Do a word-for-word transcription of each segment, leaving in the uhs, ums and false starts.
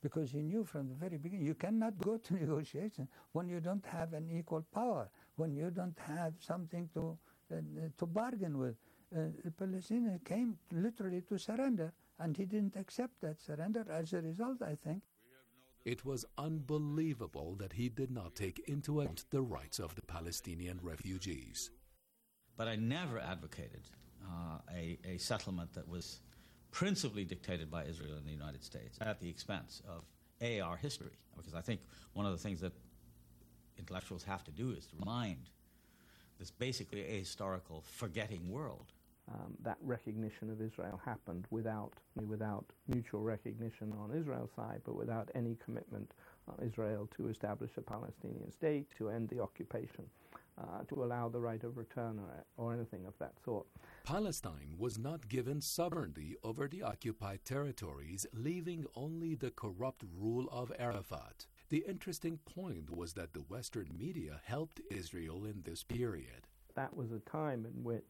because he knew from the very beginning you cannot go to negotiations when you don't have an equal power, when you don't have something to uh, to bargain with. Uh, the Palestinians came literally to surrender, and he didn't accept that surrender. As a result, I think, it was unbelievable that he did not take into account the rights of the Palestinian refugees. But I never advocated uh, a, a settlement that was principally dictated by Israel and the United States at the expense of, A, our history. Because I think one of the things that intellectuals have to do is to remind this basically ahistorical, forgetting world. Um, that recognition of Israel happened without without mutual recognition on Israel's side, but without any commitment on Israel to establish a Palestinian state, to end the occupation, uh, to allow the right of return or, or anything of that sort. Palestine was not given sovereignty over the occupied territories, leaving only the corrupt rule of Arafat. The interesting point was that the Western media helped Israel in this period. That was a time in which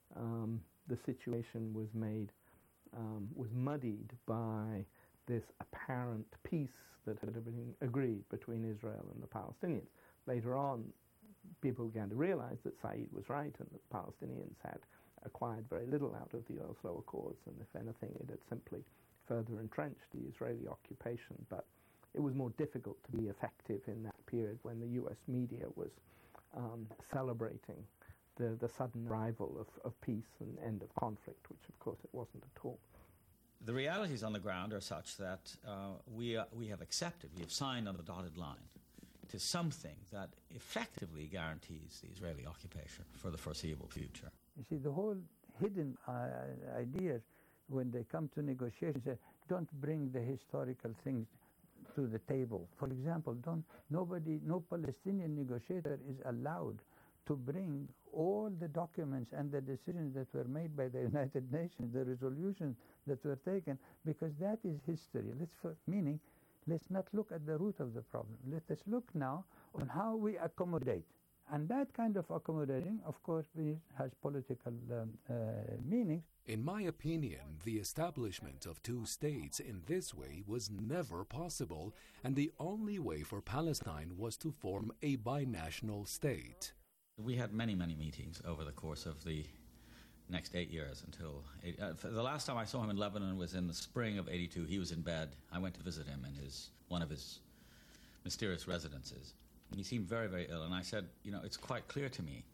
Um, the situation was made, um, was muddied by this apparent peace that had been agreed between Israel and the Palestinians. Later on, people began to realize that Said was right and that the Palestinians had acquired very little out of the Oslo Accords, and if anything, it had simply further entrenched the Israeli occupation. But it was more difficult to be effective in that period when the U S media was um, celebrating The, the sudden arrival of, of peace and end of conflict, which of course it wasn't at all. The realities on the ground are such that uh, we, uh, we have accepted, we have signed on the dotted line to something that effectively guarantees the Israeli occupation for the foreseeable future. You see, the whole hidden uh, idea when they come to negotiations, uh, don't bring the historical things to the table. For example, don't nobody, no Palestinian negotiator is allowed to bring all the documents and the decisions that were made by the United Nations, the resolutions that were taken, because that is history. Let's, for, meaning, let's not look at the root of the problem. Let us look now on how we accommodate. And that kind of accommodating, of course, has political um, uh, meaning. In my opinion, the establishment of two states in this way was never possible, and the only way for Palestine was to form a binational state. We had many, many meetings over the course of the next eight years until... Eight, uh, the last time I saw him in Lebanon was in the spring of eighty-two. He was in bed. I went to visit him in his one of his mysterious residences. And he seemed very, very ill. And I said, you know, it's quite clear to me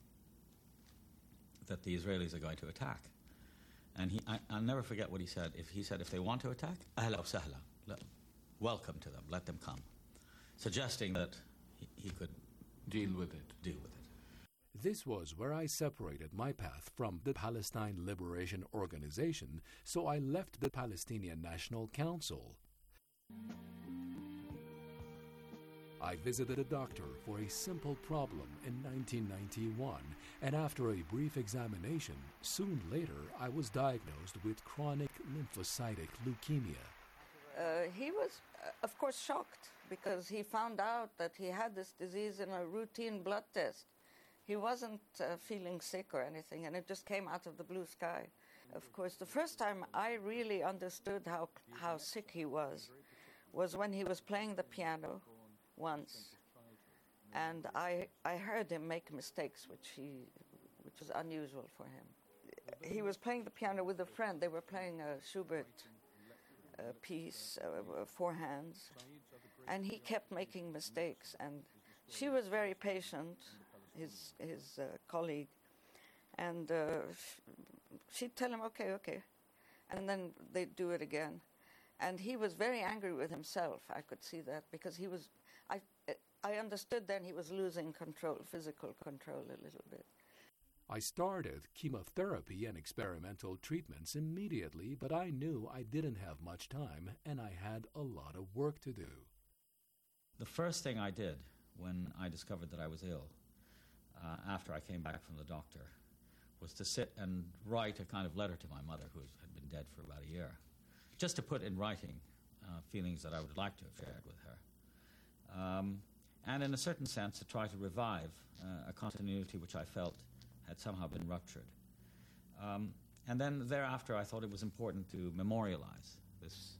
that the Israelis are going to attack. And he, I, I'll never forget what he said. If He said, if they want to attack, ahla wa sahla, welcome to them, let them come. Suggesting that he, he could... Deal with it. Deal with it. This was where I separated my path from the Palestine Liberation Organization, so I left the Palestinian National Council. I visited a doctor for a simple problem in nineteen ninety-one, and after a brief examination, soon later I was diagnosed with chronic lymphocytic leukemia. Uh, he was, uh, of course, shocked because he found out that he had this disease in a routine blood test. He wasn't uh, feeling sick or anything, and it just came out of the blue sky. Of course, the first time I really understood how how sick he was was when he was playing the piano once, and I I heard him make mistakes, which he which was unusual for him. He was playing the piano with a friend. They were playing a Schubert uh, piece, uh, four hands, and he kept making mistakes, and she was very patient, his his uh, colleague, and uh, she'd tell him, okay, okay, and then they'd do it again. And he was very angry with himself. I could see that because he was, I, I understood then he was losing control, physical control a little bit. I started chemotherapy and experimental treatments immediately, but I knew I didn't have much time and I had a lot of work to do. The first thing I did when I discovered that I was ill, Uh, after I came back from the doctor, was to sit and write a kind of letter to my mother, who had been dead for about a year, just to put in writing uh, feelings that I would like to have shared with her. Um, and in a certain sense, to try to revive uh, a continuity which I felt had somehow been ruptured. Um, and then thereafter, I thought it was important to memorialize this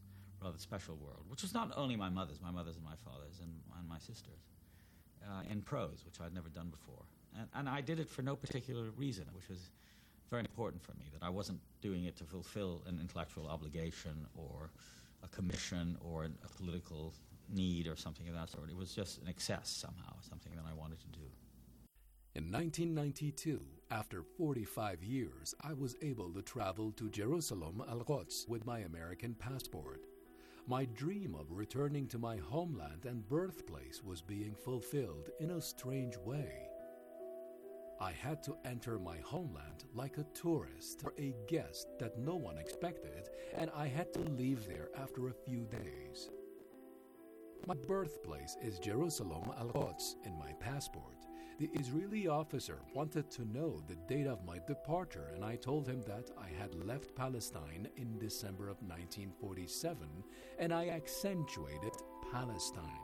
rather special world, which was not only my mother's, my mother's and my father's and, and my sister's, uh, in prose, which I'd never done before. And, and I did it for no particular reason, which was very important for me, that I wasn't doing it to fulfill an intellectual obligation or a commission or an, a political need or something of that sort. It was just an excess somehow, something that I wanted to do. In nineteen ninety-two, after forty-five years, I was able to travel to Jerusalem, Al-Quds, with my American passport. My dream of returning to my homeland and birthplace was being fulfilled in a strange way. I had to enter my homeland like a tourist or a guest that no one expected, and I had to leave there after a few days. My birthplace is Jerusalem, Al-Quds, in my passport. The Israeli officer wanted to know the date of my departure, and I told him that I had left Palestine in December of nineteen forty-seven, and I accentuated Palestine.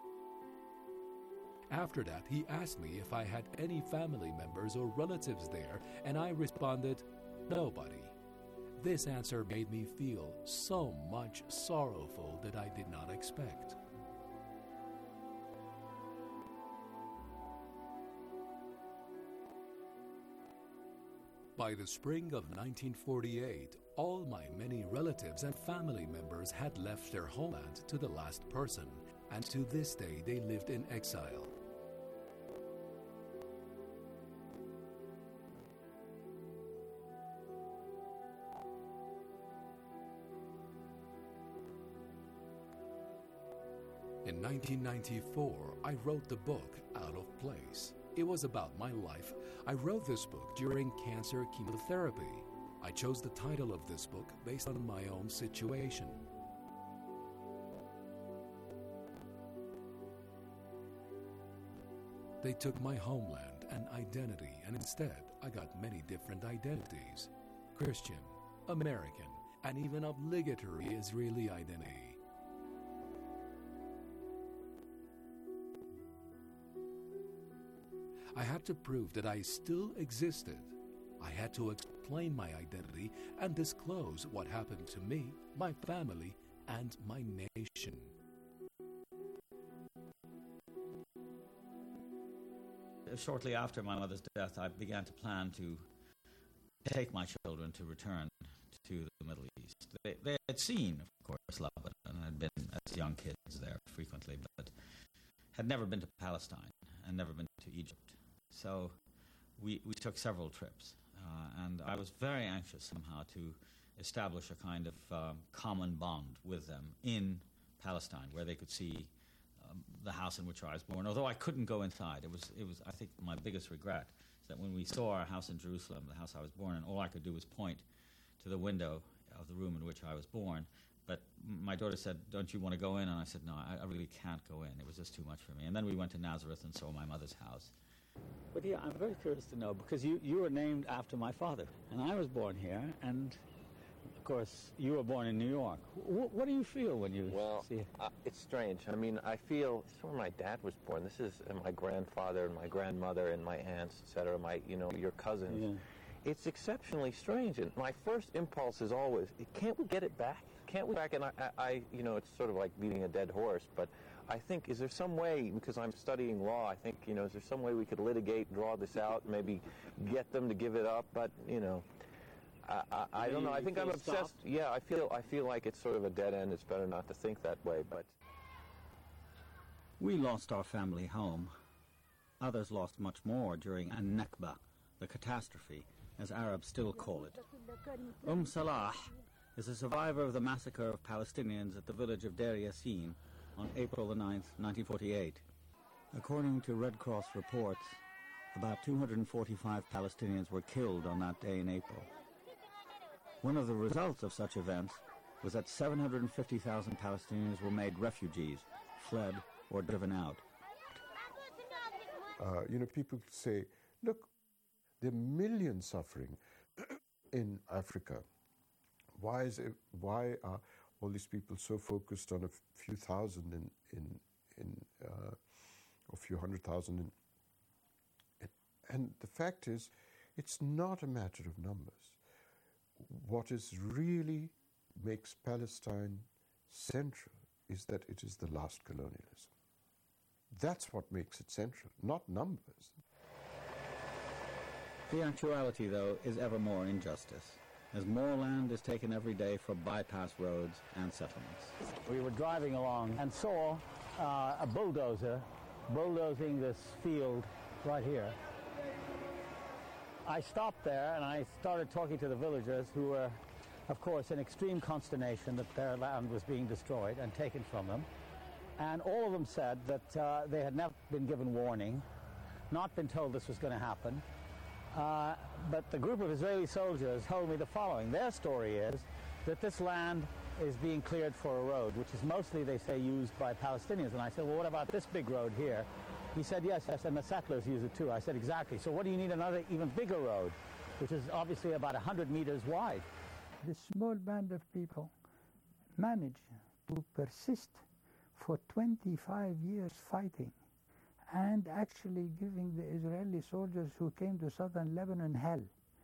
After that, he asked me if I had any family members or relatives there, and I responded, nobody. This answer made me feel so much sorrowful that I did not expect. By the spring of nineteen forty-eight, all my many relatives and family members had left their homeland to the last person, and to this day they lived in exile. In nineteen ninety-four, I wrote the book Out of Place. It was about my life. I wrote this book during cancer chemotherapy. I chose the title of this book based on my own situation. They took my homeland and identity, and instead I got many different identities: Christian, American, and even obligatory Israeli identity. I had to prove that I still existed. I had to explain my identity and disclose what happened to me, my family, and my nation. Shortly after my mother's death, I began to plan to take my children to return to the Middle East. They, they had seen, of course, Lebanon and had been as young kids there frequently, but had never been to Palestine and never been to Egypt. So we, we took several trips, uh, and I was very anxious somehow to establish a kind of um, common bond with them in Palestine, where they could see um, the house in which I was born. Although I couldn't go inside, it was, it was I think, my biggest regret is that when we saw our house in Jerusalem, the house I was born in, all I could do was point to the window of the room in which I was born. But my daughter said, don't you want to go in? And I said, no, I, I really can't go in. It was just too much for me. And then we went to Nazareth and saw my mother's house. But yeah, I'm very curious to know, because you, you were named after my father, and I was born here, and of course you were born in New York. W- what do you feel when you well, see it? Uh, it's strange. I mean, I feel it's where my dad was born. This is uh, my grandfather and my grandmother and my aunts, et cetera, my, you know, your cousins. Yeah. It's exceptionally strange, and my first impulse is always, can't we get it back? Can't we back? And I, I, I, you know, it's sort of like beating a dead horse, but I think, is there some way, because I'm studying law, I think, you know, is there some way we could litigate, draw this out, maybe get them to give it up? But, you know, I, I, I don't know. I think I'm obsessed. Yeah, I feel, I feel like it's sort of a dead end. It's better not to think that way, but... We lost our family home. Others lost much more during An-Nakba, the catastrophe, as Arabs still call it. Umm Salah is a survivor of the massacre of Palestinians at the village of Deir Yassin on April the ninth, nineteen forty-eight. According to Red Cross reports, about two hundred forty-five Palestinians were killed on that day in April. One of the results of such events was that seven hundred fifty thousand Palestinians were made refugees, fled, or driven out. Uh, you know, people say, look, there are millions suffering in Africa. Why is it, why are all these people so focused on a few thousand in, in, in uh, a few hundred thousand? In, in, and the fact is, it's not a matter of numbers. What is really makes Palestine central is that it is the last colonialism. That's what makes it central, not numbers. The actuality, though, is ever more injustice, as more land is taken every day for bypass roads and settlements. We were driving along and saw uh, a bulldozer bulldozing this field right here. I stopped there and I started talking to the villagers, who were, of course, in extreme consternation that their land was being destroyed and taken from them. And all of them said that uh, they had never been given warning, not been told this was going to happen. Uh, but the group of Israeli soldiers told me the following. Their story is that this land is being cleared for a road, which is mostly, they say, used by Palestinians. And I said, well, what about this big road here? He said, yes, yes, and the settlers use it too. I said, exactly. So what do you need another even bigger road, which is obviously about one hundred meters wide? This small band of people managed to persist for twenty-five years fighting and actually giving the Israeli soldiers who came to southern Lebanon hell.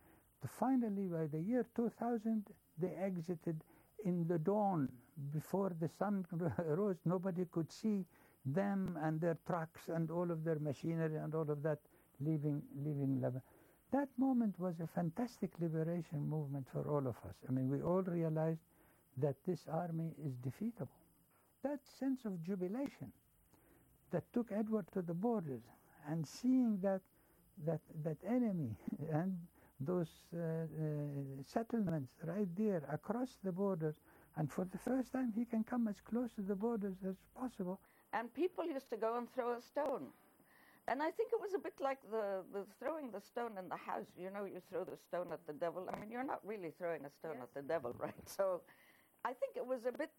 So finally, by the year two thousand, they exited in the dawn before the sun rose. Nobody could see them and their trucks and all of their machinery and all of that leaving, leaving Lebanon. That moment was a fantastic liberation movement for all of us. I mean, we all realized that this army is defeatable. That sense of jubilation that took Edward to the borders and seeing that that that enemy and those uh, uh, settlements right there across the borders, and for the first time he can come as close to the borders as possible. And people used to go and throw a stone. And I think it was a bit like the, the throwing the stone in the house. You know, you throw the stone at the devil. I mean, you're not really throwing a stone yes. at the devil, right? So I think it was a bit,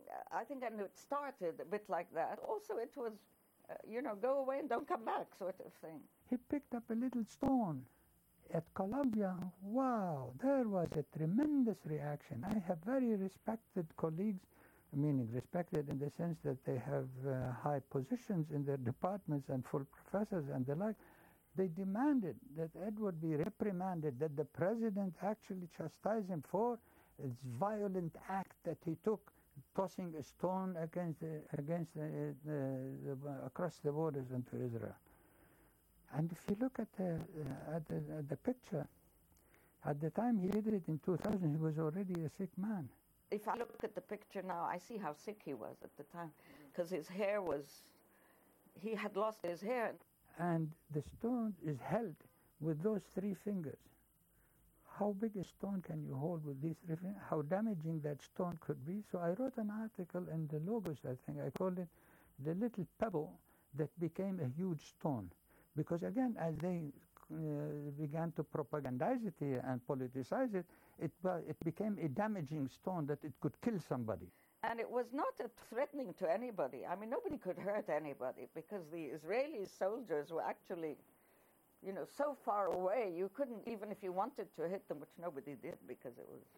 I think and it started a bit like that. Also, it was, uh, you know, go away and don't come back sort of thing. He picked up a little stone at Columbia. Wow, there was a tremendous reaction. I have very respected colleagues, meaning respected in the sense that they have uh, high positions in their departments and full professors and the like. They demanded that Edward be reprimanded, that the president actually chastise him for this violent act that he took, tossing a stone against the, against the, the, the, across the borders into Israel. And if you look at the, uh, at, the, at the picture, at the time he did it in two thousand, he was already a sick man. If I look at the picture now, I see how sick he was at the time, because his hair was, he had lost his hair. And the stone is held with those three fingers. How big a stone can you hold with these three fingers? How damaging that stone could be. So I wrote an article in the Logos, I think. I called it The Little Pebble That Became a Huge Stone. Because again, as they uh, began to propagandize it here and politicize it, it, uh, it became a damaging stone that it could kill somebody. And it was not a threatening to anybody. I mean, nobody could hurt anybody because the Israeli soldiers were actually, you know, so far away, you couldn't, even if you wanted to hit them, which nobody did because it was...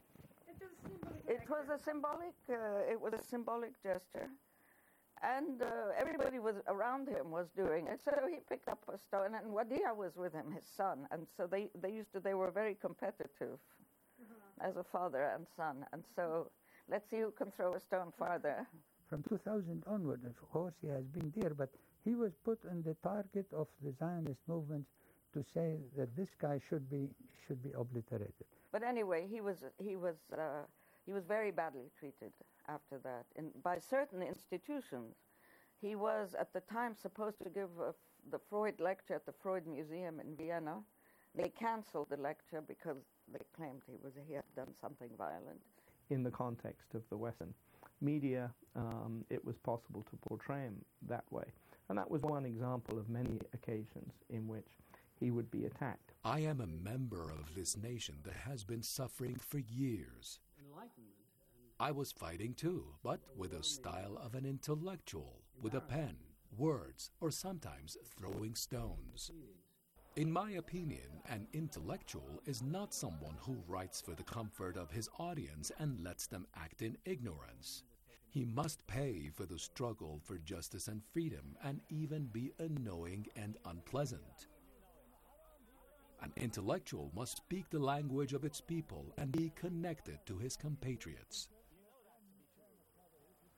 It was a symbolic, uh, it was a symbolic gesture. And uh, everybody was around him was doing it. So he picked up a stone, and Wadia was with him, his son. And so they, they used to, they were very competitive uh-huh. as a father and son. And so let's see who can throw a stone farther. From two thousand onward, of course, he has been there, but he was put on the target of the Zionist movement to say that this guy should be should be obliterated. But anyway, he was he was uh, he was very badly treated after that in, by certain institutions. He was at the time supposed to give a, the Freud lecture at the Freud Museum in Vienna. They canceled the lecture because they claimed he was he had done something violent. In the context of the Western media, um, it was possible to portray him that way. And that was one example of many occasions in which he would be attacked. I am a member of this nation that has been suffering for years. I was fighting too, but with the style of an intellectual, with a pen, words, or sometimes throwing stones. In my opinion, an intellectual is not someone who writes for the comfort of his audience and lets them act in ignorance. He must pay for the struggle for justice and freedom and even be annoying and unpleasant. An intellectual must speak the language of its people and be connected to his compatriots.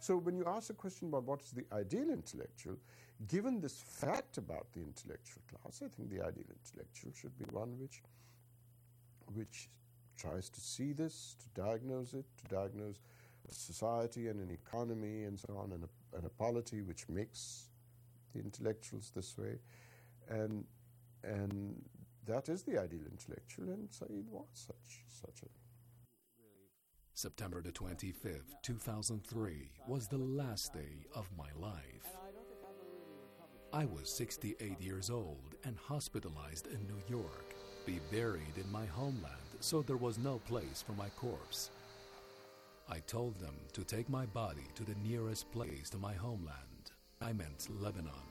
So when you ask a question about what is the ideal intellectual, given this fact about the intellectual class, I think the ideal intellectual should be one which, which tries to see this, to diagnose it, to diagnose a society and an economy and so on, and a, and a polity which makes the intellectuals this way. And, and that is the ideal intellectual, and Said was such, such a... September the twenty-fifth, two thousand three was the last day of my life. I was sixty-eight years old and hospitalized in New York, be buried in my homeland, so there was no place for my corpse. I told them to take my body to the nearest place to my homeland. I meant Lebanon.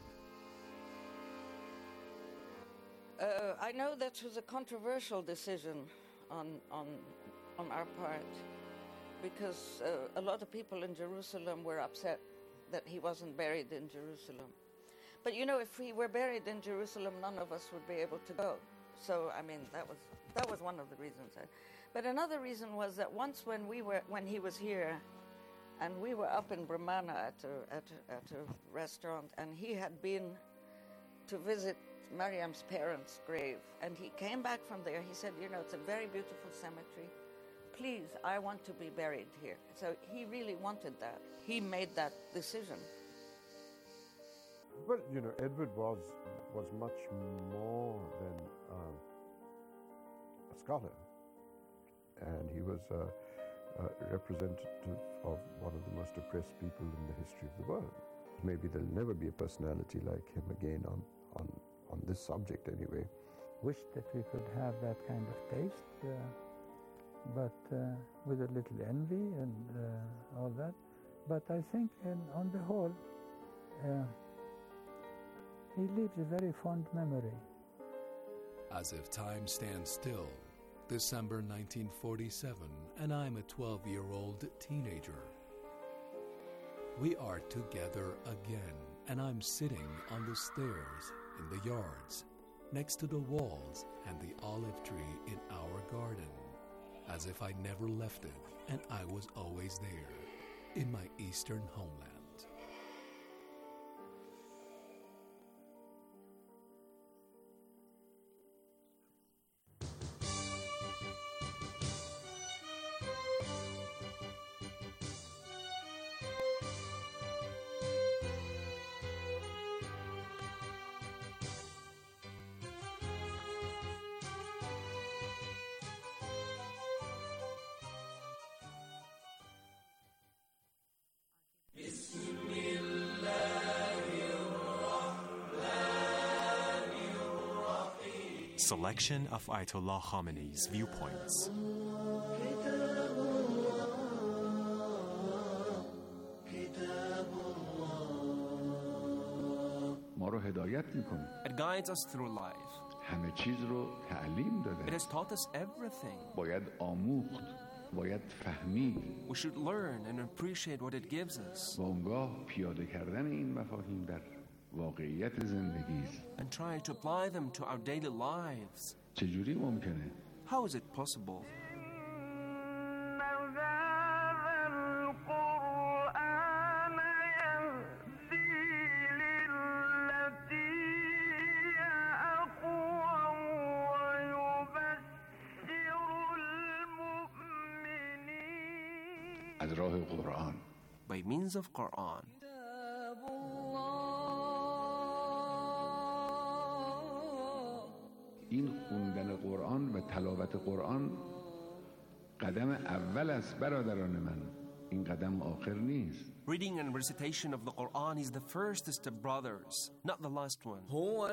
Uh, I know that was a controversial decision on, on, on our part, because uh, a lot of people in Jerusalem were upset that he wasn't buried in Jerusalem. But you know, if he were buried in Jerusalem, none of us would be able to go. So, I mean, that was that was one of the reasons. But another reason was that once when we were when he was here, and we were up in Brahmana at a, at a, at a restaurant, and he had been to visit Mariam's parents' grave, and he came back from there. He said, you know, it's a very beautiful cemetery. Please, I want to be buried here. So he really wanted that. He made that decision. Well, you know, Edward was was much more than um, a scholar, and he was a, a representative of one of the most oppressed people in the history of the world. Maybe there'll never be a personality like him again on, on, on this subject anyway. Wish that we could have that kind of taste, uh, but uh, with a little envy and uh, all that. But I think in, on the whole, uh, he leaves a very fond memory. As if time stands still, December nineteen forty-seven, and I'm a twelve-year-old teenager. We are together again, and I'm sitting on the stairs in the yards, next to the walls and the olive tree in our garden, as if I never left it and I was always there, in my eastern homeland. Selection of Ayatollah Khamenei's viewpoints. It guides us through life. It has taught us everything. We should learn and appreciate what it gives us. And try to apply them to our daily lives. How is it possible? By means of Quran. این خوندن قرآن و تلاوت قرآن قدم اول است برادران من. این قدم آخر نیست. Reading and recitation of the Quran is the first step, brothers, not the last one. هو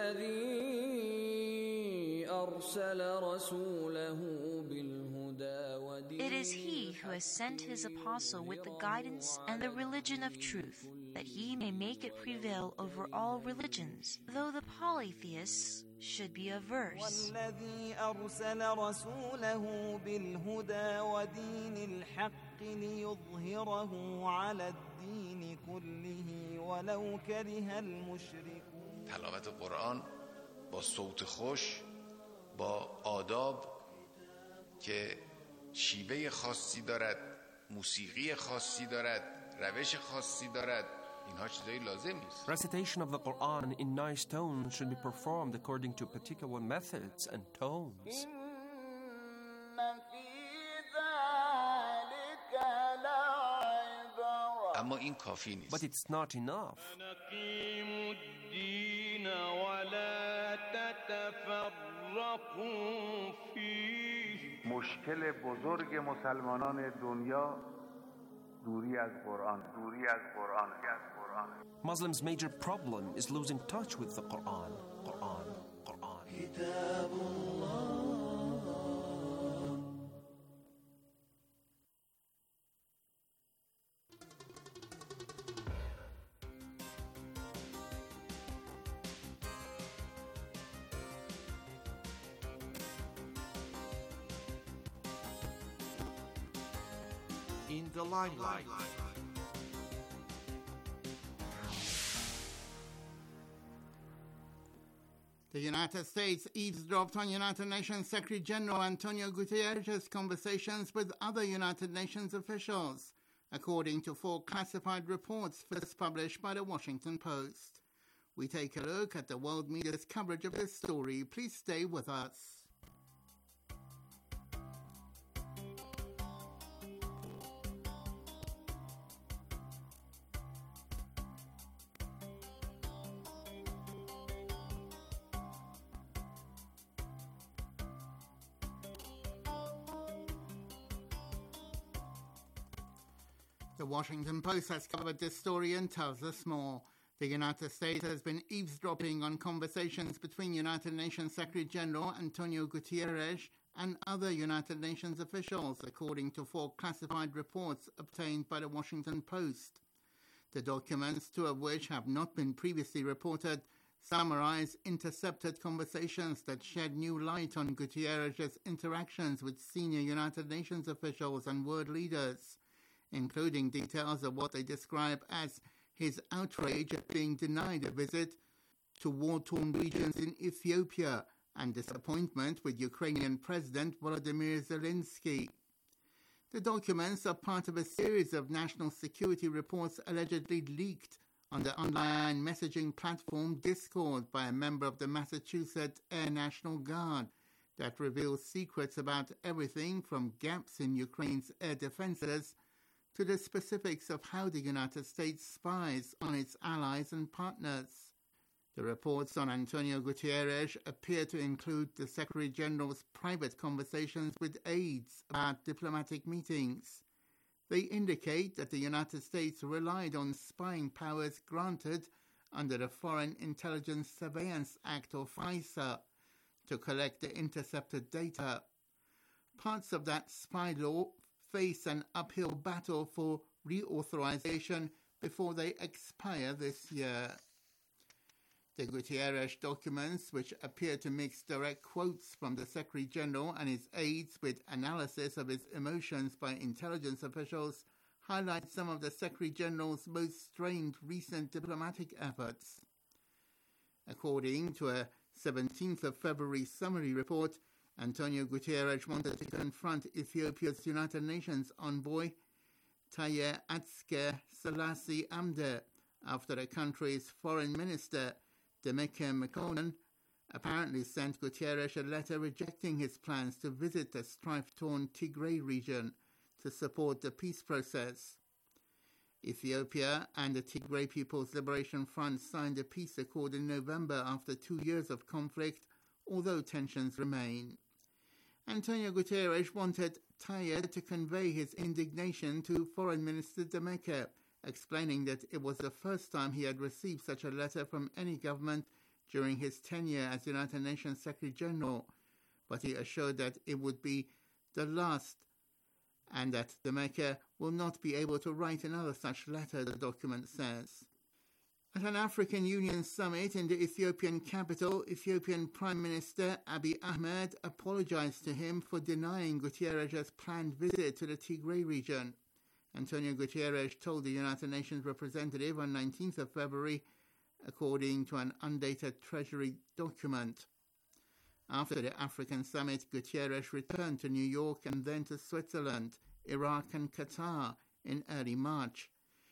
الذي أرسل رسوله بالهدى ودين. It is He who has sent His apostle with the guidance and the religion of truth, that He may make it prevail over all religions, though the polytheists should be averse. والذي أرسل رسوله بالهدى ودين الحق ليظهره على الدين كله ولو كره المشركون. تلاوت قرآن با صوت خوش، با آداب که شیوه خاصی دارد، موسیقی خاصی دارد، روش خاصی دارد اینها چیزای لازم نیست. Recitation of the Quran in nice tones should be performed according to particular methods and tones. اما این کافی نیست. But it's not enough. مشکل بزرگ مسلمانان دنیا دوری از قرآن دوری از قرآن از قرآن Muslims' major problem is losing touch with the Quran. Quran, Quran. كتاب الله. In the limelight. The United States eavesdropped on United Nations Secretary General Antonio Guterres' conversations with other United Nations officials, according to four classified reports first published by the Washington Post. We take a look at the world media's coverage of this story. Please stay with us. The Washington Post has covered this story and tells us more. The United States has been eavesdropping on conversations between United Nations Secretary General Antonio Guterres and other United Nations officials, according to four classified reports obtained by the Washington Post. The documents, two of which have not been previously reported, summarize intercepted conversations that shed new light on Guterres' interactions with senior United Nations officials and world leaders, including details of what they describe as his outrage at being denied a visit to war-torn regions in Ethiopia and disappointment with Ukrainian President Volodymyr Zelensky. The documents are part of a series of national security reports allegedly leaked on the online messaging platform Discord by a member of the Massachusetts Air National Guard that reveals secrets about everything from gaps in Ukraine's air defenses to the specifics of how the United States spies on its allies and partners. The reports on Antonio Guterres appear to include the Secretary General's private conversations with aides about diplomatic meetings. They indicate that the United States relied on spying powers granted under the Foreign Intelligence Surveillance Act, or FISA, to collect the intercepted data. Parts of that spy law face an uphill battle for reauthorization before they expire this year. The Guterres documents, which appear to mix direct quotes from the Secretary General and his aides with analysis of his emotions by intelligence officials, highlight some of the Secretary General's most strained recent diplomatic efforts. According to a seventeenth of February summary report, Antonio Guterres wanted to confront Ethiopia's United Nations envoy, Taye Atske Selassie Amde, after the country's foreign minister, Demeke Mekonnen, apparently sent Guterres a letter rejecting his plans to visit the strife-torn Tigray region to support the peace process. Ethiopia and the Tigray People's Liberation Front signed a peace accord in November after two years of conflict, although tensions remain. Antonio Guterres wanted Taye to convey his indignation to Foreign Minister Demeke, explaining that it was the first time he had received such a letter from any government during his tenure as United Nations Secretary General, but he assured that it would be the last and that Demeke will not be able to write another such letter, the document says. At an African Union summit in the Ethiopian capital, Ethiopian Prime Minister Abiy Ahmed apologized to him for denying Guterres' planned visit to the Tigray region. Antonio Guterres told the United Nations representative on nineteenth of February, according to an undated Treasury document. After the African summit, Guterres returned to New York and then to Switzerland, Iraq and Qatar in early March.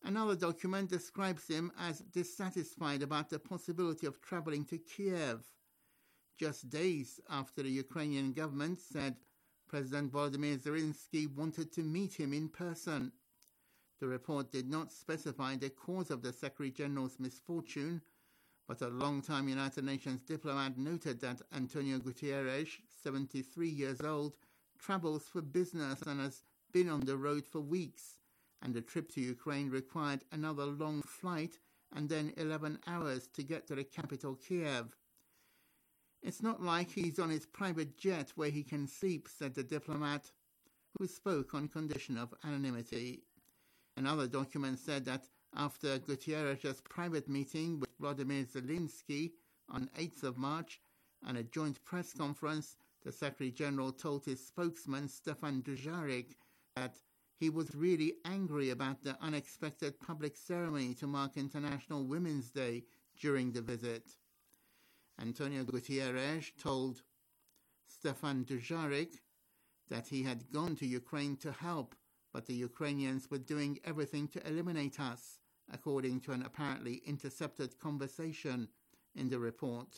Another document describes him as dissatisfied about the possibility of traveling to Kiev, just days after the Ukrainian government said President Volodymyr Zelensky wanted to meet him in person. The report did not specify the cause of the Secretary-General's misfortune, but a long-time United Nations diplomat noted that Antonio Guterres, seventy-three years old, travels for business and has been on the road for weeks, and the trip to Ukraine required another long flight and then eleven hours to get to the capital, Kiev. It's not like he's on his private jet where he can sleep, said the diplomat, who spoke on condition of anonymity. Another document said that after Guterres' private meeting with Volodymyr Zelensky on eighth of March and a joint press conference, the Secretary-General told his spokesman, Stefan Dujarric, that he was really angry about the unexpected public ceremony to mark International Women's Day during the visit. Antonio Guterres told Stefan Dujarric that he had gone to Ukraine to help, but the Ukrainians were doing everything to eliminate us, according to an apparently intercepted conversation in the report.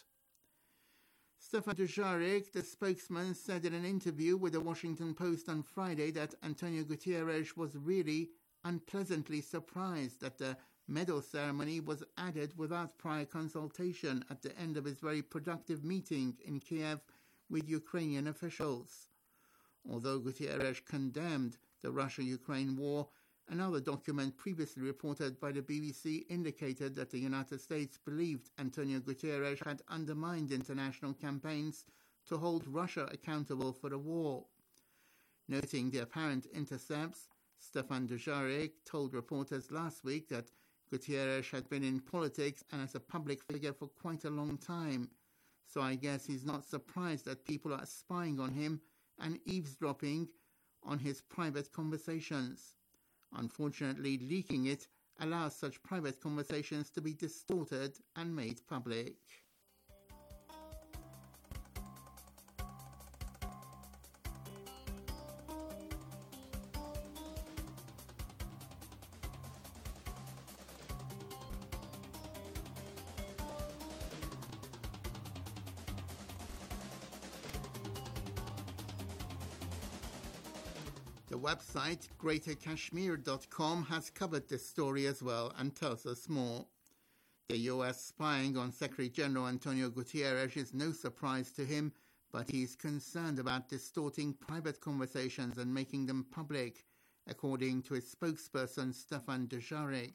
Stefan Dujarric, the spokesman, said in an interview with the Washington Post on Friday that Antonio Guterres was really unpleasantly surprised that the medal ceremony was added without prior consultation at the end of his very productive meeting in Kiev with Ukrainian officials. Although Guterres condemned the Russia-Ukraine war, another document previously reported by the B B C indicated that the United States believed Antonio Guterres had undermined international campaigns to hold Russia accountable for the war. Noting the apparent intercepts, Stefan Dujarric told reporters last week that Guterres had been in politics and as a public figure for quite a long time, so I guess he's not surprised that people are spying on him and eavesdropping on his private conversations. Unfortunately, leaking it allows such private conversations to be distorted and made public. The website greater kashmir dot com has covered this story as well and tells us more. The U S spying on Secretary-General Antonio Guterres is no surprise to him, but he is concerned about distorting private conversations and making them public, according to his spokesperson Stefan Dujarric.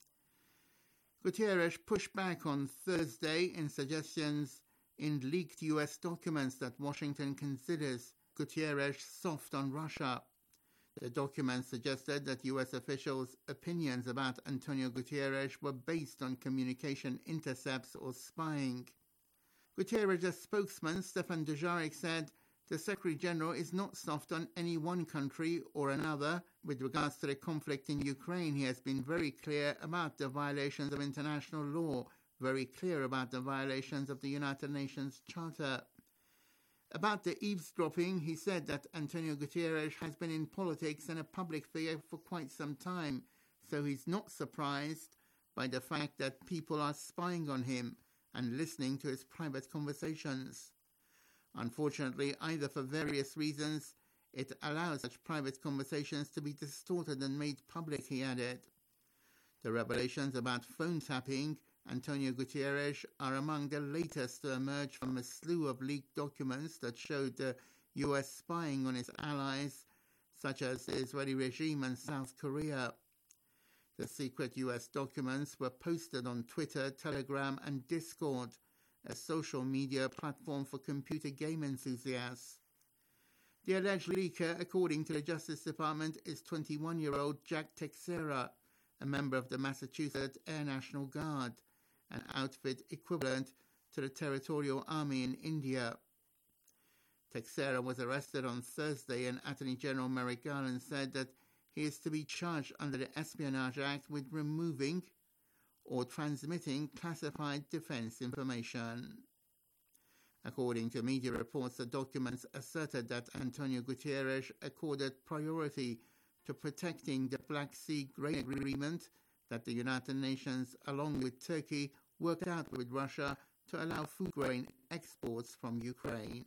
Guterres pushed back on Thursday in suggestions in leaked U S documents that Washington considers Guterres soft on Russia. The document suggested that U S officials' opinions about Antonio Guterres were based on communication intercepts or spying. Guterres' spokesman, Stefan Dujarric, said the Secretary-General is not soft on any one country or another. With regards to the conflict in Ukraine, he has been very clear about the violations of international law, very clear about the violations of the United Nations Charter. About the eavesdropping, he said that Antonio Guterres has been in politics and a public figure for quite some time, so he's not surprised by the fact that people are spying on him and listening to his private conversations. Unfortunately, either for various reasons, it allows such private conversations to be distorted and made public, he added. The revelations about phone tapping Antonio Guterres are among the latest to emerge from a slew of leaked documents that showed the U S spying on its allies, such as the Israeli regime and South Korea. The secret U S documents were posted on Twitter, Telegram, and Discord, a social media platform for computer game enthusiasts. The alleged leaker, according to the Justice Department, is twenty-one-year-old Jack Teixeira, a member of the Massachusetts Air National Guard, an outfit equivalent to the Territorial Army in India. Teixeira was arrested on Thursday, and Attorney General Merrick Garland said that he is to be charged under the Espionage Act with removing or transmitting classified defense information. According to media reports, the documents asserted that Antonio Guterres accorded priority to protecting the Black Sea Grain Agreement that the United Nations, along with Turkey, worked out with Russia to allow food grain exports from Ukraine.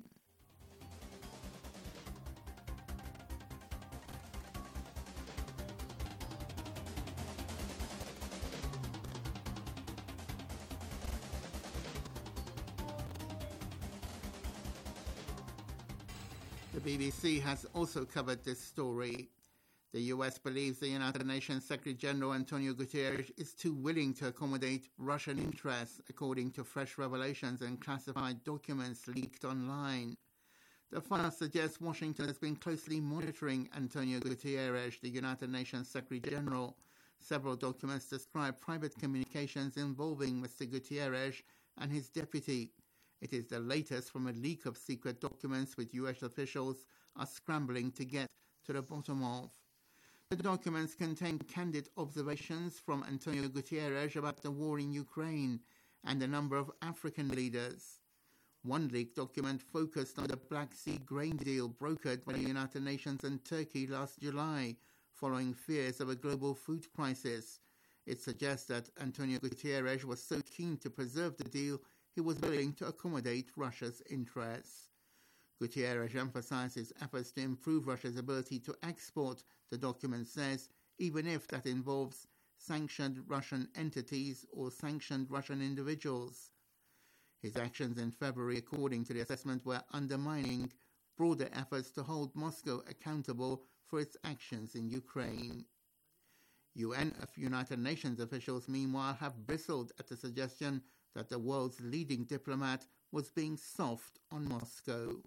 The B B C has also covered this story. The U S believes the United Nations Secretary-General Antonio Guterres is too willing to accommodate Russian interests, according to fresh revelations and classified documents leaked online. The file suggests Washington has been closely monitoring Antonio Guterres, the United Nations Secretary-General. Several documents describe private communications involving Mister Guterres and his deputy. It is the latest from a leak of secret documents which U S officials are scrambling to get to the bottom of. The documents contain candid observations from Antonio Guterres about the war in Ukraine and a number of African leaders. One leaked document focused on the Black Sea grain deal brokered by the United Nations and Turkey last July, following fears of a global food crisis. It suggests that Antonio Guterres was so keen to preserve the deal, he was willing to accommodate Russia's interests. Guterres emphasizes efforts to improve Russia's ability to export, the document says, even if that involves sanctioned Russian entities or sanctioned Russian individuals. His actions in February, according to the assessment, were undermining broader efforts to hold Moscow accountable for its actions in Ukraine. U N United Nations officials, meanwhile, have bristled at the suggestion that the world's leading diplomat was being soft on Moscow.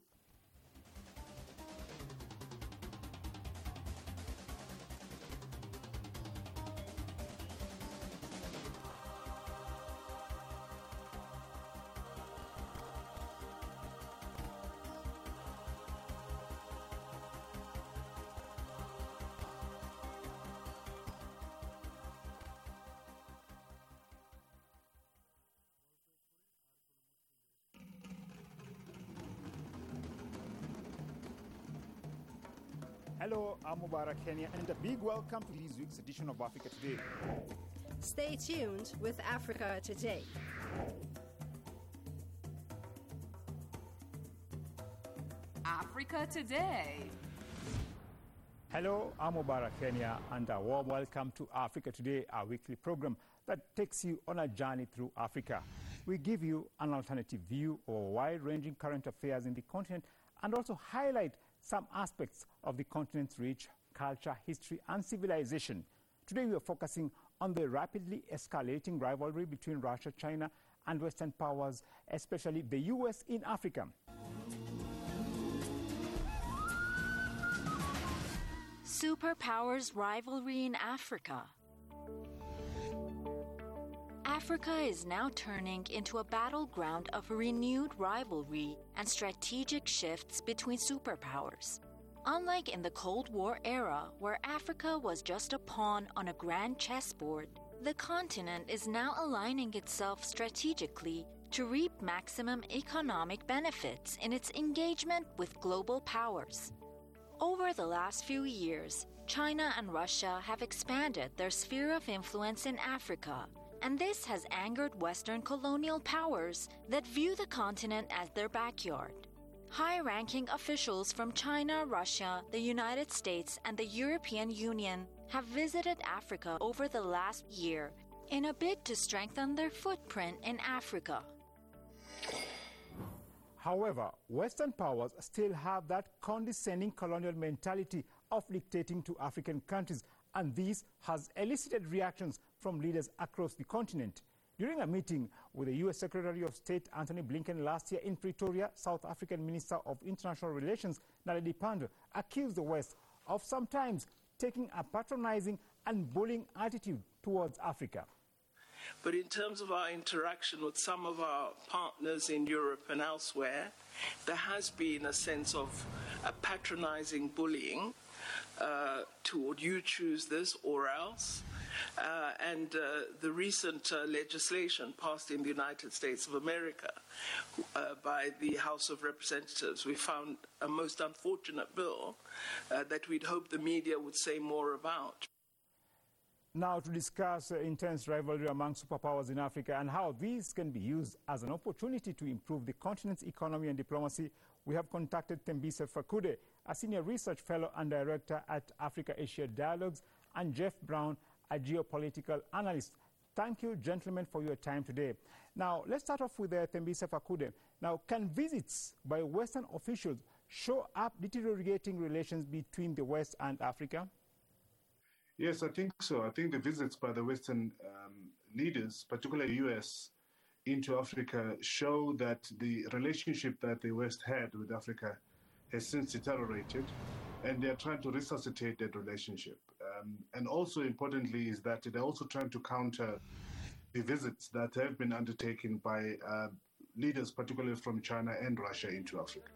Hello, I'm Mubarak Kenya, and a big welcome to this week's edition of Africa Today. Stay tuned with Africa Today. Africa Today. Hello, I'm Mubarak Kenya, and a warm welcome to Africa Today, our weekly program that takes you on a journey through Africa. We give you an alternative view of wide-ranging current affairs in the continent and also highlight some aspects of the continent's rich culture, history, and civilization. Today we are focusing on the rapidly escalating rivalry between Russia, China, and Western powers, especially the U S in Africa. Superpowers rivalry in Africa. Africa is now turning into a battleground of renewed rivalry and strategic shifts between superpowers. Unlike in the Cold War era, where Africa was just a pawn on a grand chessboard, the continent is now aligning itself strategically to reap maximum economic benefits in its engagement with global powers. Over the last few years, China and Russia have expanded their sphere of influence in Africa, and this has angered Western colonial powers that view the continent as their backyard. High-ranking officials from China, Russia, the United States, and the European Union have visited Africa over the last year in a bid to strengthen their footprint in Africa. However, Western powers still have that condescending colonial mentality of dictating to African countries, and this has elicited reactions from leaders across the continent. During a meeting with the U S Secretary of State Antony Blinken last year in Pretoria, South African Minister of International Relations Naledi Pandor accused the West of sometimes taking a patronizing and bullying attitude towards Africa. But in terms of our interaction with some of our partners in Europe and elsewhere, there has been a sense of a patronizing bullying uh, toward you choose this or else. Uh, and uh, the recent uh, legislation passed in the United States of America uh, by the House of Representatives, we found a most unfortunate bill uh, that we'd hoped the media would say more about. Now to discuss uh, intense rivalry among superpowers in Africa and how these can be used as an opportunity to improve the continent's economy and diplomacy, we have contacted Thembisa Fakude, a senior research fellow and director at Africa-Asia Dialogues, and Jeff Brown, a geopolitical analyst. Thank you, gentlemen, for your time today. Now, let's start off with uh, Thembisa Fakude. Now, can visits by Western officials show up deteriorating relations between the West and Africa? Yes, I think so. I think the visits by the Western um, leaders, particularly U S, into Africa show that the relationship that the West had with Africa has since deteriorated, and they are trying to resuscitate that relationship. Um, and also importantly is that they're also trying to counter the visits that have been undertaken by uh, leaders, particularly from China and Russia, into Africa.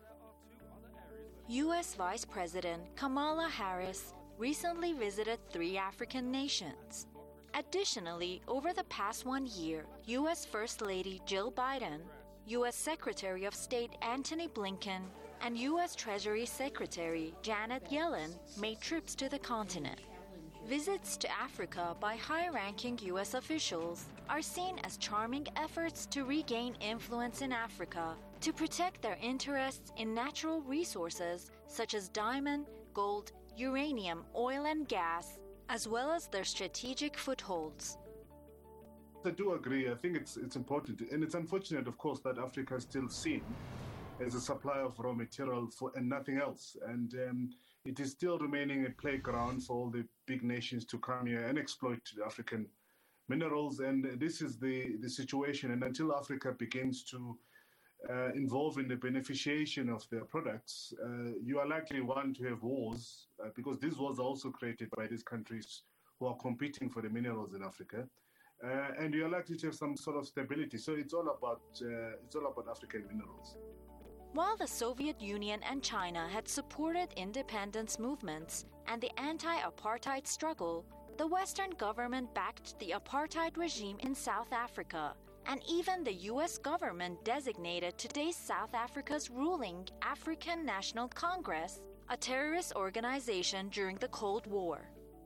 U S Vice President Kamala Harris recently visited three African nations. Additionally, over the past one year, U S First Lady Jill Biden, U S Secretary of State Antony Blinken, and U S Treasury Secretary Janet Yellen made trips to the continent. Visits to Africa by high-ranking U S officials are seen as charming efforts to regain influence in Africa to protect their interests in natural resources such as diamond, gold, uranium, oil and gas, as well as their strategic footholds. I do agree. I think it's it's important, and it's unfortunate, of course, that Africa is still seen as a supplier of raw material for and nothing else, and um, it is still remaining a playground for all the big nations to come here and exploit the African minerals. And this is the the situation. And until Africa begins to uh, involve in the beneficiation of their products, uh, you are likely one to have wars, uh, because these wars are also created by these countries who are competing for the minerals in Africa. Uh, and you're likely to have some sort of stability. So it's all about uh, it's all about African minerals. While the Soviet Union and China had supported independence movements and the anti-apartheid struggle, the Western government backed the apartheid regime in South Africa, and even the U S government designated today's South Africa's ruling African National Congress a terrorist organization during the Cold War.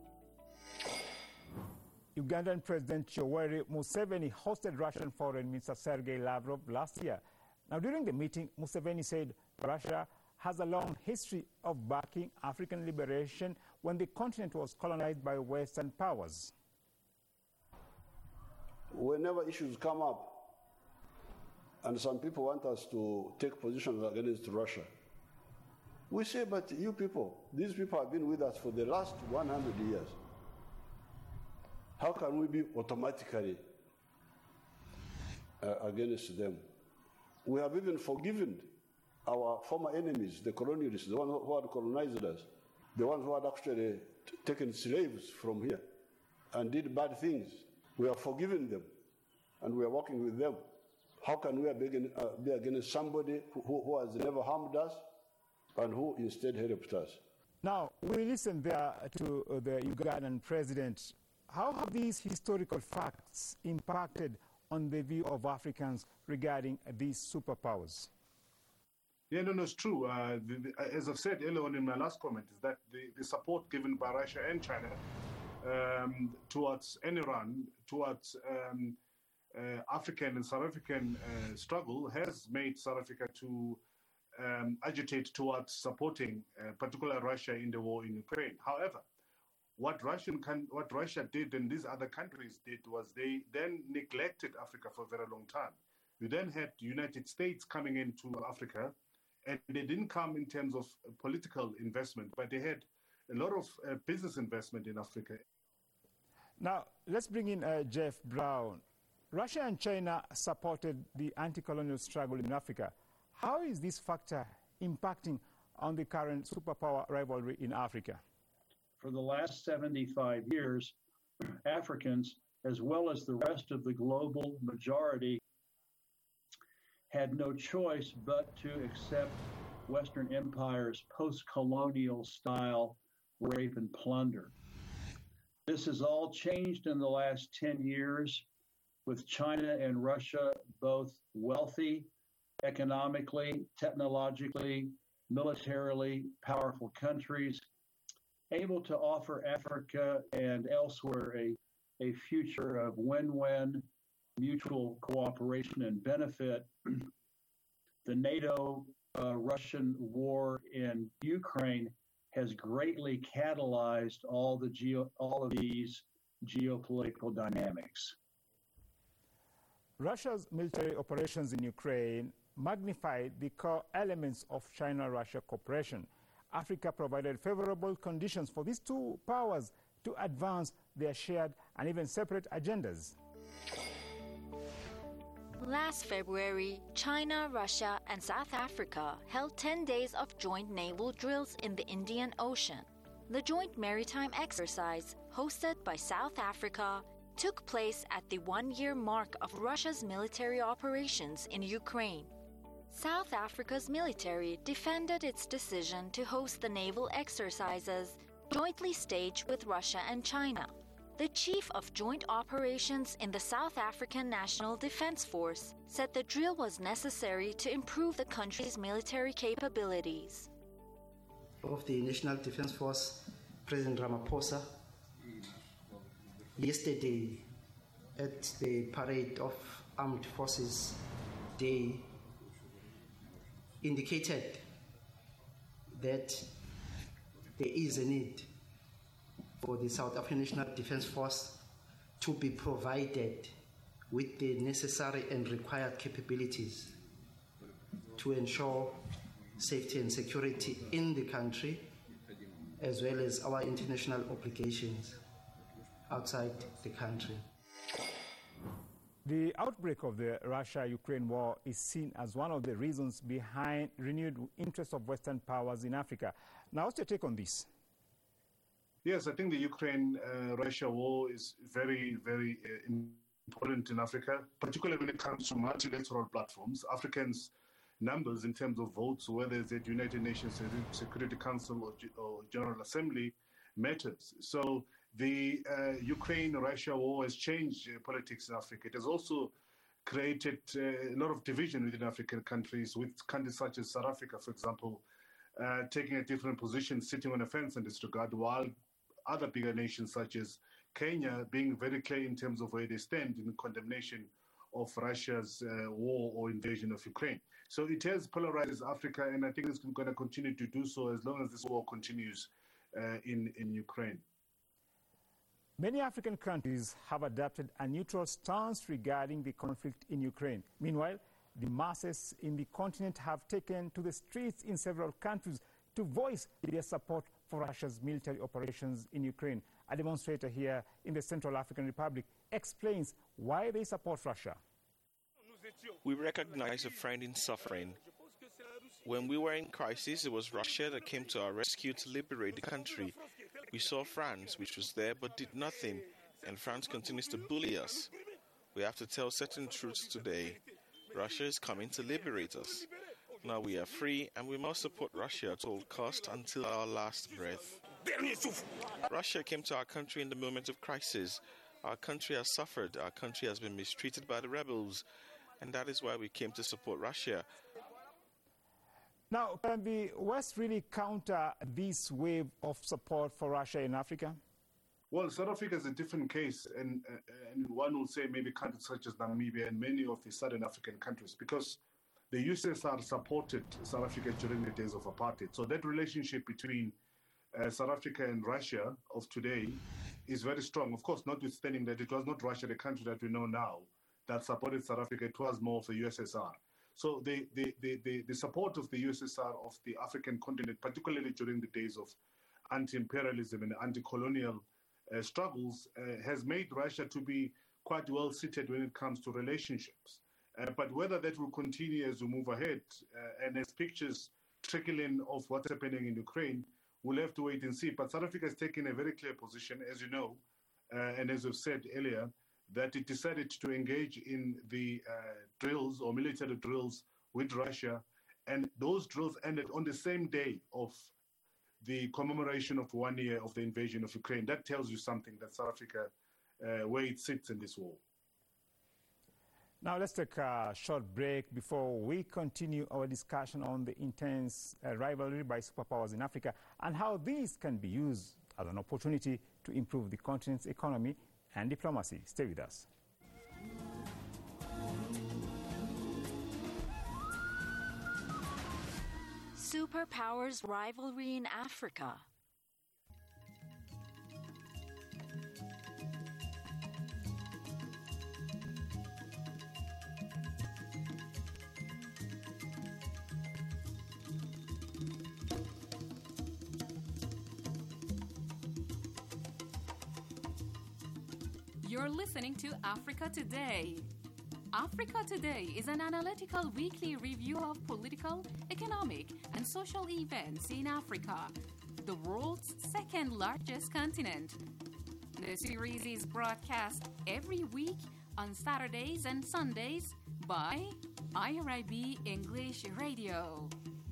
Ugandan President Yoweri Museveni hosted Russian Foreign Minister Sergei Lavrov last year. Now, during the meeting, Museveni said Russia has a long history of backing African liberation when the continent was colonized by Western powers. Whenever issues come up, and some people want us to take positions against Russia, we say, but you people, these people have been with us for the last one hundred years. How can we be automatically uh, against them? We have even forgiven our former enemies, the colonialists, the ones who had colonized us, the ones who had actually t- taken slaves from here and did bad things. We have forgiven them, and we are working with them. How can we be, uh, be against somebody who, who has never harmed us and who instead helped us? Now, we listen there to uh, the Ugandan president. How have these historical facts impacted on the view of Africans regarding these superpowers? Yeah, no, no, it's true. Uh, the, the, as I've said earlier on in my last comment, is that the, the support given by Russia and China um, towards and Iran, towards um, uh, African and South African uh, struggle has made South Africa to um, agitate towards supporting, uh, particularly Russia in the war in Ukraine. However, what Russian can, what Russia did and these other countries did was they then neglected Africa for a very long time. You then had the United States coming into Africa, and they didn't come in terms of political investment, but they had a lot of uh, business investment in Africa. Now, let's bring in uh, Jeff Brown. Russia and China supported the anti-colonial struggle in Africa. How is this factor impacting on the current superpower rivalry in Africa? For the last seventy-five years, Africans, as well as the rest of the global majority, had no choice but to accept Western empire's post-colonial style rape and plunder. This has all changed in the last ten years, with China and Russia both wealthy, economically, technologically, militarily powerful countries, able to offer Africa and elsewhere a, a future of win-win mutual cooperation and benefit. The NATO-Russian uh, war in Ukraine has greatly catalyzed all the geo, all of these geopolitical dynamics. Russia's military operations in Ukraine magnified the core elements of China-Russia cooperation. Africa provided favorable conditions for these two powers to advance their shared and even separate agendas. Last February, China, Russia, and South Africa held ten days of joint naval drills in the Indian Ocean. The joint maritime exercise, hosted by South Africa, took place at the one-year mark of Russia's military operations in Ukraine. South Africa's military defended its decision to host the naval exercises jointly staged with Russia and China. The chief of joint operations in the South African National Defense Force said the drill was necessary to improve the country's military capabilities. Of the National Defense Force, President Ramaphosa, yesterday at the Parade of Armed Forces Day, indicated that there is a need for the South African National Defense Force to be provided with the necessary and required capabilities to ensure safety and security in the country, as well as our international obligations outside the country. The outbreak of the Russia-Ukraine war is seen as one of the reasons behind renewed interest of Western powers in Africa. Now, what's your take on this? Yes, I think the Ukraine-Russia uh, war is very, very uh, important in Africa, particularly when it comes to multilateral platforms. Africans' numbers in terms of votes, whether it's at United Nations Security Council or, or General Assembly, matters. So the uh, Ukraine-Russia war has changed uh, politics in Africa. It has also created uh, a lot of division within African countries, with countries such as South Africa, for example, uh, taking a different position, sitting on a fence in this regard, while other bigger nations such as Kenya being very clear in terms of where they stand in condemnation of Russia's uh, war or invasion of Ukraine. So it has polarized Africa, and I think it's going to continue to do so as long as this war continues uh, in, in Ukraine. Many African countries have adopted a neutral stance regarding the conflict in Ukraine. Meanwhile, the masses in the continent have taken to the streets in several countries to voice their support for Russia's military operations in Ukraine. A demonstrator here in the Central African Republic explains why they support Russia. We recognize a friend in suffering. When we were in crisis, it was Russia that came to our rescue to liberate the country. We saw France, which was there but did nothing, and France continues to bully us. We have to tell certain truths today. Russia is coming to liberate us. Now we are free, and we must support Russia at all costs until our last breath. Russia came to our country in the moment of crisis. Our country has suffered. Our country has been mistreated by the rebels, and that is why we came to support Russia. Now, can the West really counter this wave of support for Russia in Africa? Well, South Africa is a different case, and, uh, and one would say maybe countries such as Namibia and many of the southern African countries, because the U S S R supported South Africa during the days of apartheid. So that relationship between uh, South Africa and Russia of today is very strong. Of course, notwithstanding that it was not Russia, the country that we know now, that supported South Africa. It was more of the U S S R. So the, the, the, the, the support of the U S S R of the African continent, particularly during the days of anti-imperialism and anti-colonial uh, struggles, uh, has made Russia to be quite well seated when it comes to relationships. Uh, but whether that will continue as we move ahead, uh, and as pictures trickle in of what's happening in Ukraine, we'll have to wait and see. But South Africa has taken a very clear position, as you know, uh, and as we've said earlier, that it decided to engage in the uh, drills or military drills with Russia. And those drills ended on the same day of the commemoration of one year of the invasion of Ukraine. That tells you something, that South Africa, uh, where it sits in this war. Now let's take a short break before we continue our discussion on the intense uh, rivalry by superpowers in Africa and how these can be used as an opportunity to improve the continent's economy and diplomacy. Stay with us. Superpowers rivalry in Africa. You're listening to Africa Today. Africa Today is an analytical weekly review of political, economic, and social events in Africa, the world's second largest continent. The series is broadcast every week on Saturdays and Sundays by I R I B English Radio.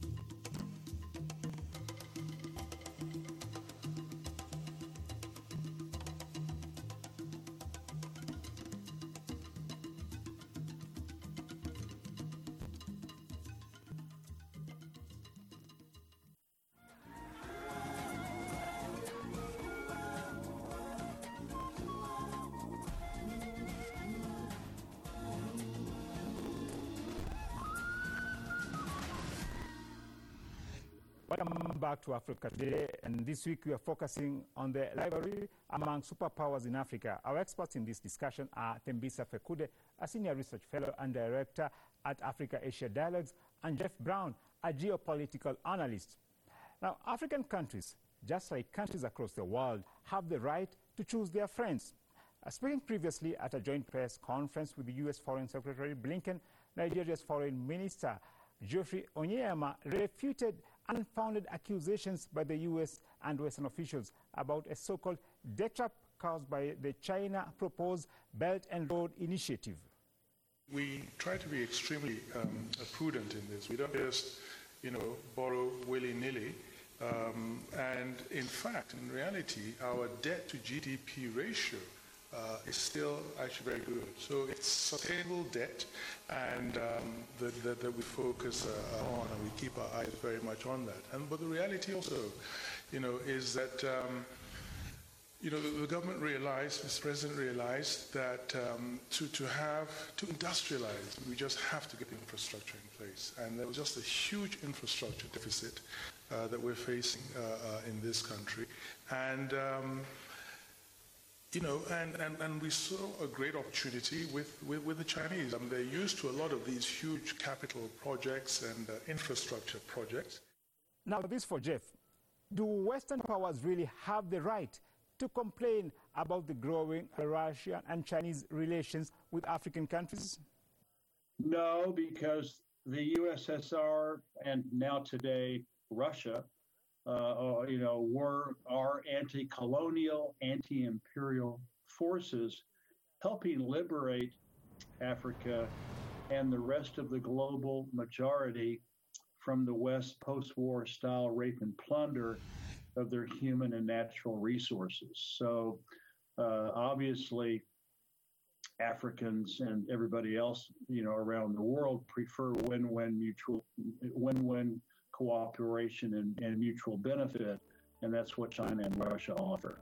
Welcome back to Africa Today, and this week we are focusing on the rivalry among superpowers in Africa. Our experts in this discussion are Tembisa Fekude, a senior research fellow and director at Africa-Asia Dialogues, and Jeff Brown, a geopolitical analyst. Now, African countries, just like countries across the world, have the right to choose their friends. Uh, speaking previously at a joint press conference with the U S Foreign Secretary Blinken, Nigeria's Foreign Minister Geoffrey Onyeama refuted unfounded accusations by the U S and Western officials about a so-called debt trap caused by the China-proposed Belt and Road Initiative. We try to be extremely um, prudent in this. We don't just, you know, borrow willy-nilly. Um, and in fact, in reality, our debt to G D P ratio uh, is still actually very good. So it's sustainable debt, and um, that, that, that we focus uh, on, and we keep our eyes very much on that. And but the reality also, you know, is that um, you know the, the government realized, Mister President realized that um, to to have to industrialize, we just have to get the infrastructure in place, and there was just a huge infrastructure deficit uh, that we're facing uh, uh, in this country, and. Um, You know, and, and, and we saw a great opportunity with, with, with the Chinese. I mean, they're used to a lot of these huge capital projects and uh, infrastructure projects. Now, this for Jeff. Do Western powers really have the right to complain about the growing Russian and Chinese relations with African countries? No, because the U S S R and now today Russia Uh, you know, were our anti-colonial, anti-imperial forces helping liberate Africa and the rest of the global majority from the West post-war style rape and plunder of their human and natural resources. So uh, obviously Africans and everybody else, you know, around the world prefer win-win mutual, win-win cooperation and, and mutual benefit, and that's what China and Russia offer.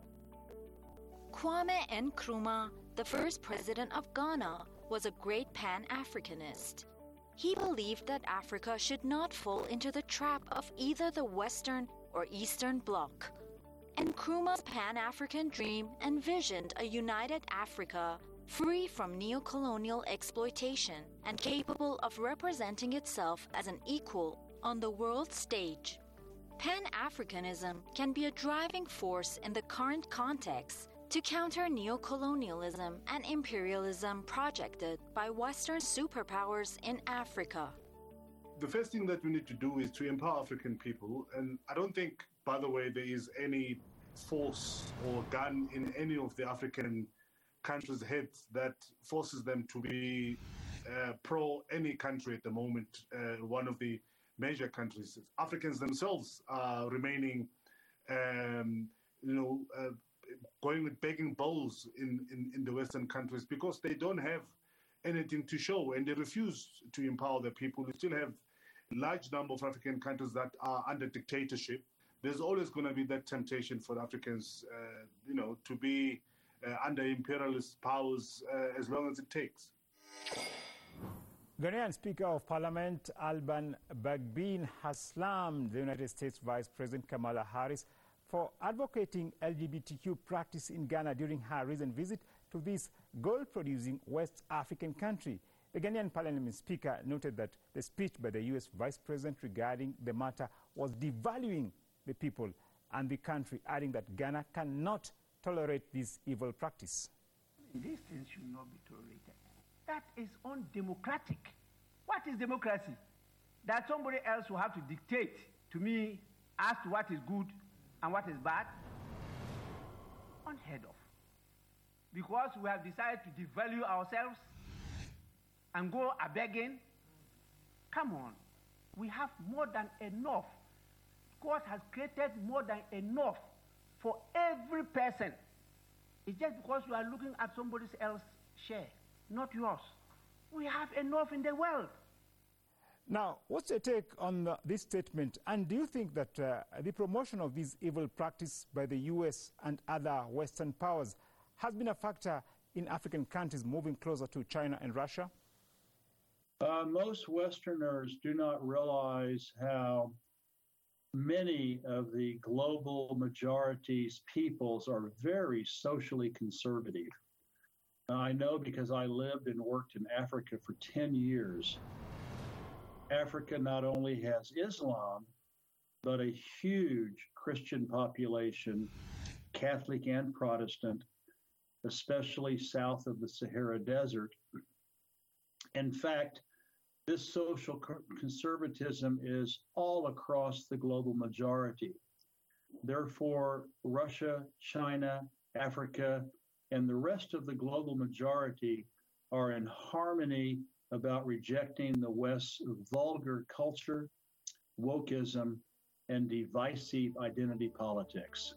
Kwame Nkrumah, the first president of Ghana, was a great Pan-Africanist. He believed that Africa should not fall into the trap of either the Western or Eastern Bloc. Nkrumah's Pan-African dream envisioned a united Africa free from neo-colonial exploitation and capable of representing itself as an equal on the world stage. Pan-Africanism can be a driving force in the current context to counter neo-colonialism and imperialism projected by Western superpowers in Africa. The first thing that we need to do is to empower African people, and I don't think, by the way, there is any force or gun in any of the African countries' heads that forces them to be uh, pro any country at the moment. Uh, one of the major countries, Africans themselves are remaining, um, you know, uh, going with begging bowls in, in, in the Western countries because they don't have anything to show, and they refuse to empower the people. We still have a large number of African countries that are under dictatorship. There's always going to be that temptation for Africans, uh, you know, to be uh, under imperialist powers uh, as long as it takes. Ghanaian Speaker of Parliament Alban Bagbin has slammed the United States Vice President Kamala Harris for advocating L G B T Q practice in Ghana during her recent visit to this gold-producing West African country. The Ghanaian Parliament Speaker noted that the speech by the U S Vice President regarding the matter was devaluing the people and the country, adding that Ghana cannot tolerate this evil practice. These things should not be tolerated. That is undemocratic. What is democracy? That somebody else will have to dictate to me as to what is good and what is bad? Unheard of. Because we have decided to devalue ourselves and go a begging? Come on. We have more than enough. God has created more than enough for every person. It's just because you are looking at somebody else's share, not yours. We have enough in the world. Now, what's your take on uh, this statement? And do you think that uh, the promotion of this evil practice by the U S and other Western powers has been a factor in African countries moving closer to China and Russia? Uh, most Westerners do not realize how many of the global majority's peoples are very socially conservative. I know because I lived and worked in Africa for ten years. Africa not only has Islam, but a huge Christian population, Catholic and Protestant, especially south of the Sahara Desert. In fact, this social conservatism is all across the global majority. Therefore, Russia, China, Africa, and the rest of the global majority are in harmony about rejecting the West's vulgar culture, wokeism, and divisive identity politics.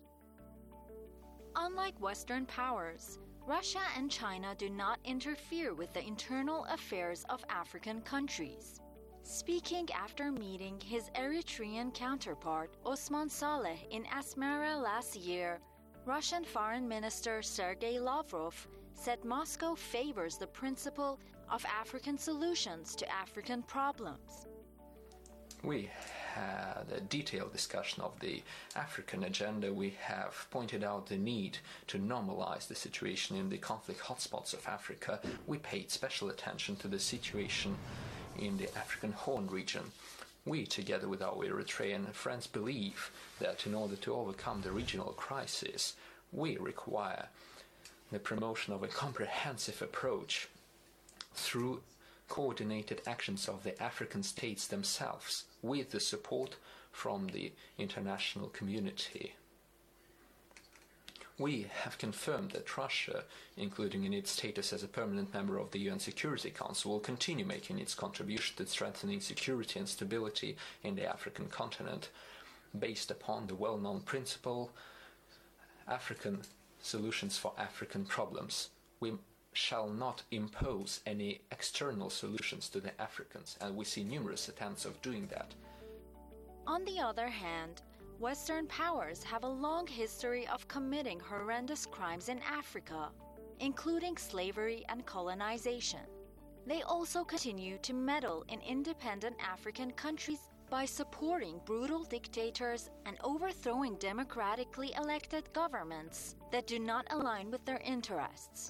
Unlike Western powers, Russia and China do not interfere with the internal affairs of African countries. Speaking after meeting his Eritrean counterpart Osman Saleh in Asmara last year, Russian Foreign Minister Sergei Lavrov said Moscow favors the principle of African solutions to African problems. We had a detailed discussion of the African agenda. We have pointed out the need to normalize the situation in the conflict hotspots of Africa. We paid special attention to the situation in the African Horn region. We, together with our Eritrean friends, believe that in order to overcome the regional crisis, we require the promotion of a comprehensive approach through coordinated actions of the African states themselves, with the support from the international community. We have confirmed that Russia, including in its status as a permanent member of the U N Security Council, will continue making its contribution to strengthening security and stability in the African continent, based upon the well-known principle, African solutions for African problems. We shall not impose any external solutions to the Africans, and we see numerous attempts of doing that. On the other hand, Western powers have a long history of committing horrendous crimes in Africa, including slavery and colonization. They also continue to meddle in independent African countries by supporting brutal dictators and overthrowing democratically elected governments that do not align with their interests.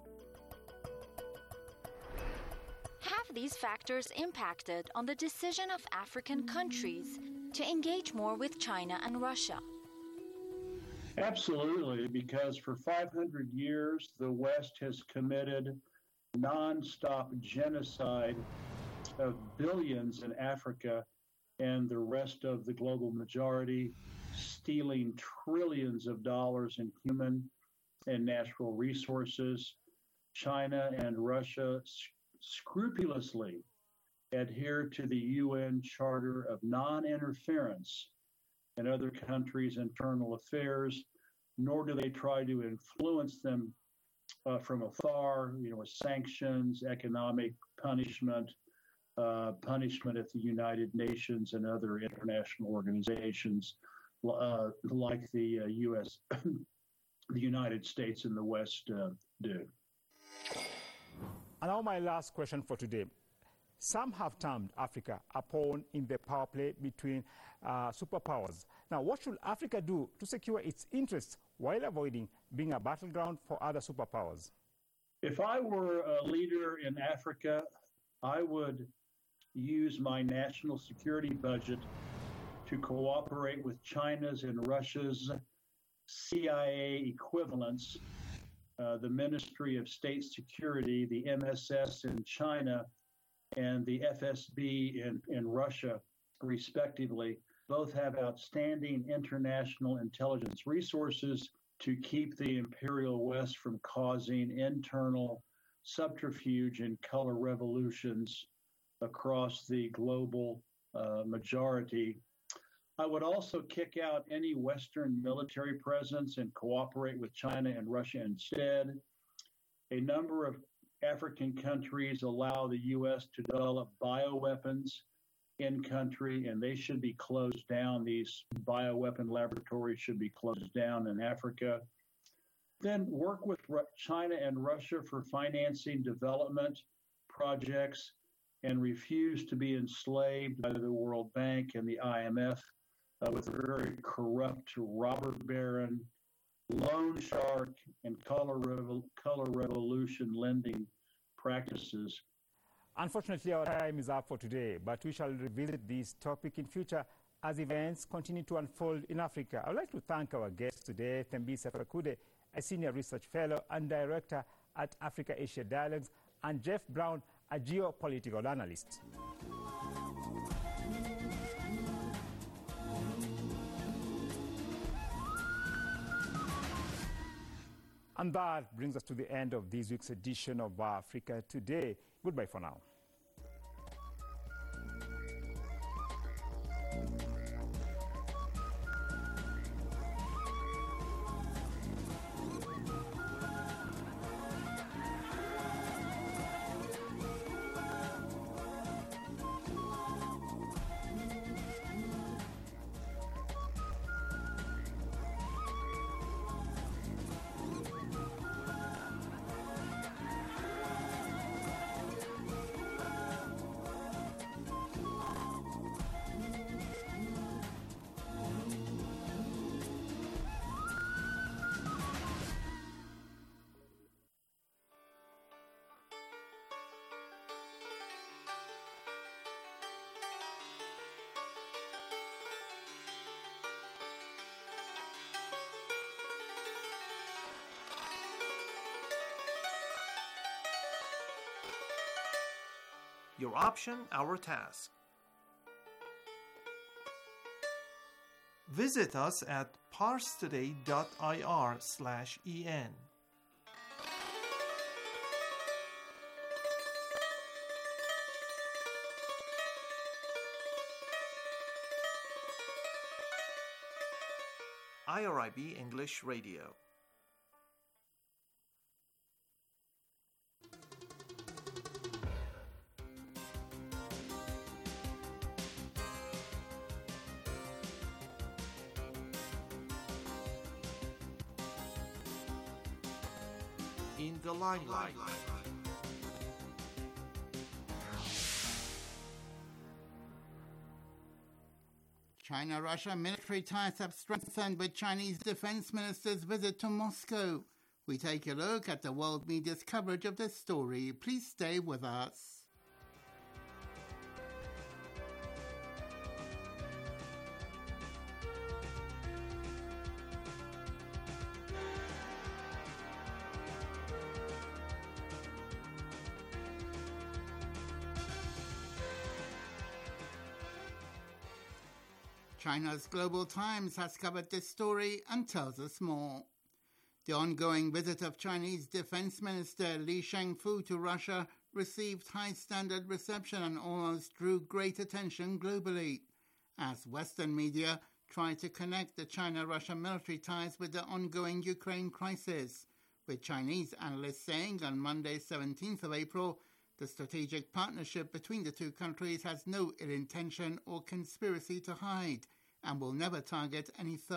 Have these factors impacted on the decision of African countries to engage more with China and Russia? Absolutely, because for five hundred years, the West has committed non-stop genocide of billions in Africa and the rest of the global majority, stealing trillions of dollars in human and natural resources. China and Russia scrupulously adhere to the U N Charter of Non-Interference in other countries' internal affairs, nor do they try to influence them uh, from afar, you know, with sanctions, economic punishment, uh, punishment at the United Nations and other international organizations uh, like the uh, U S, the United States and the West uh, do. And now my last question for today. Some have termed Africa a pawn in the power play between uh, superpowers. Now, what should Africa do to secure its interests while avoiding being a battleground for other superpowers? If I were a leader in Africa, I would use my national security budget to cooperate with China's and Russia's C I A equivalents, uh, the Ministry of State Security, the M S S in China, and the F S B in, in Russia, respectively. Both have outstanding international intelligence resources to keep the Imperial West from causing internal subterfuge and color revolutions across the global uh, majority. I would also kick out any Western military presence and cooperate with China and Russia instead. A number of African countries allow the U S to develop bioweapons in country, and they should be closed down. These bioweapon laboratories should be closed down in Africa. Then work with China and Russia for financing development projects and refuse to be enslaved by the World Bank and the I M F uh, with a very corrupt robber baron, loan shark, and color, revo- color revolution lending practices. Unfortunately, our time is up for today, but we shall revisit this topic in future as events continue to unfold in Africa. I would like to thank our guest today, Thembisa Fakude, a Senior Research Fellow and Director at Africa-Asia Dialogues, and Jeff Brown, a geopolitical analyst. And that brings us to the end of this week's edition of Africa Today. Goodbye for now. Your option, our task. Visit us at parstoday.ir slash en. I R I B English Radio. In the limelight. China-Russia military ties have strengthened with Chinese defense minister's visit to Moscow. We take a look at the world media's coverage of this story. Please stay with us. China's Global Times has covered this story and tells us more. The ongoing visit of Chinese Defense Minister Li Shangfu to Russia received high-standard reception and almost drew great attention globally, as Western media try to connect the China-Russia military ties with the ongoing Ukraine crisis, with Chinese analysts saying on Monday, seventeenth of April, the strategic partnership between the two countries has no ill intention or conspiracy to hide and will never target any third